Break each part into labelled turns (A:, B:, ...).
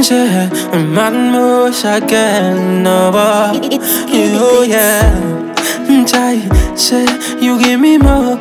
A: Say, Mademoiselle again, no, you, yeah. Say, you give me more.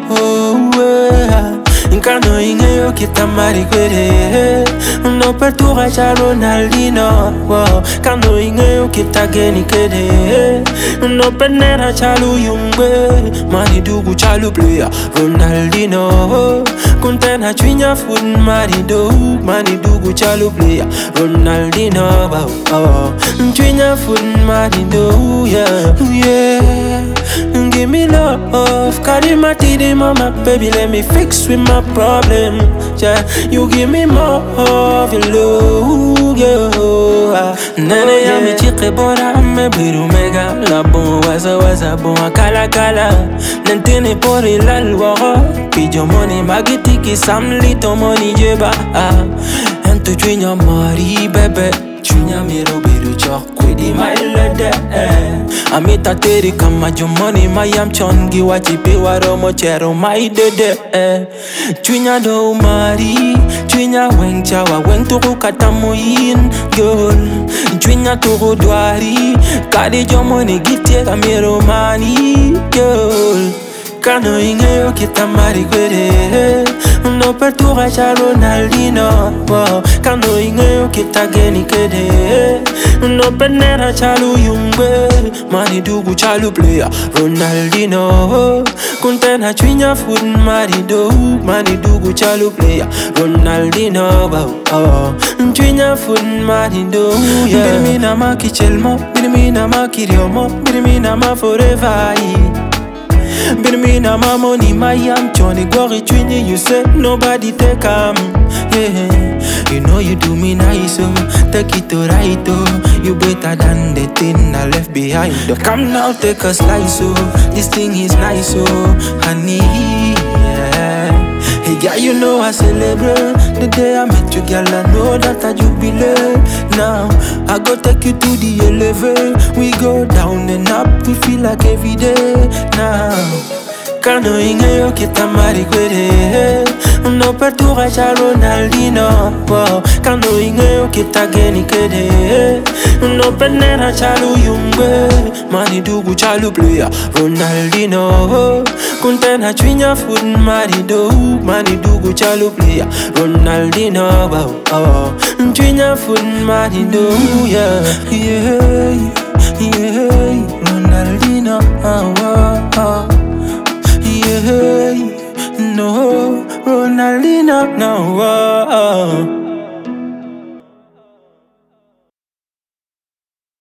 A: Nkano inge yo kita mari kwere no pertura cha Ronaldinho Kano inge yo kita geni kede no penera cha Luyumbe Mani dugu cha player Ronaldinho Kuntena chwinya food mani dugu cha player Ronaldinho Chwinya food mani do yeah give me love, carry my titty, mama, baby, let me fix with my problem. Yeah, you give me more of your love, yeah. Nene ya mi chike bora, me biru mega, la bon waza bon akala kala. Nentene pori lalwara, pijo money magiti ki samli to money jeba. Ento chwinya mari bebe, chwinya miro biru chok kwedi my lede. Amita teri kama jomoni mayam chongi wachipi waromo chero mai dede Chwinya do mari, chwinya weng chawa weng tuku katamuin girl Chwinya tuku dwari, kadi jomoni gitie kamiro mani girl Kano inge yo kita mari kwere no pertura cha Ronaldinho Kano inge yo kita geni kede no penera cha Luyumbe Mani dugu cha player Ronaldinho Kuntena chwinya food mani dugu cha player Ronaldinho Chwinya food mani do Birmi na ma kichelmo Birmi na ma kiriomo Birmi na ma forever Birmi na ma money my am Johnny Glory Twinny you say nobody take yeah. You know you do me nice take it to right you better than the thing I left behind Come now take a slice this thing is nice honey yeah. Hey girl you know I celebrate the day I met you girl I know that I jubilate Now I go take you to the elevator We go down and up we feel like every day now Kano inge yo kita mari kwere no pertura cha Ronaldinho Kano inge yo kita geni kede no penera cha Luyumbe Mani dugu cha player Ronaldinho Kuntena chwinya food mani dugu cha player Ronaldinho Chwinya food mani do yeah Ronaldinho yeah, no, Ronaldinho, no.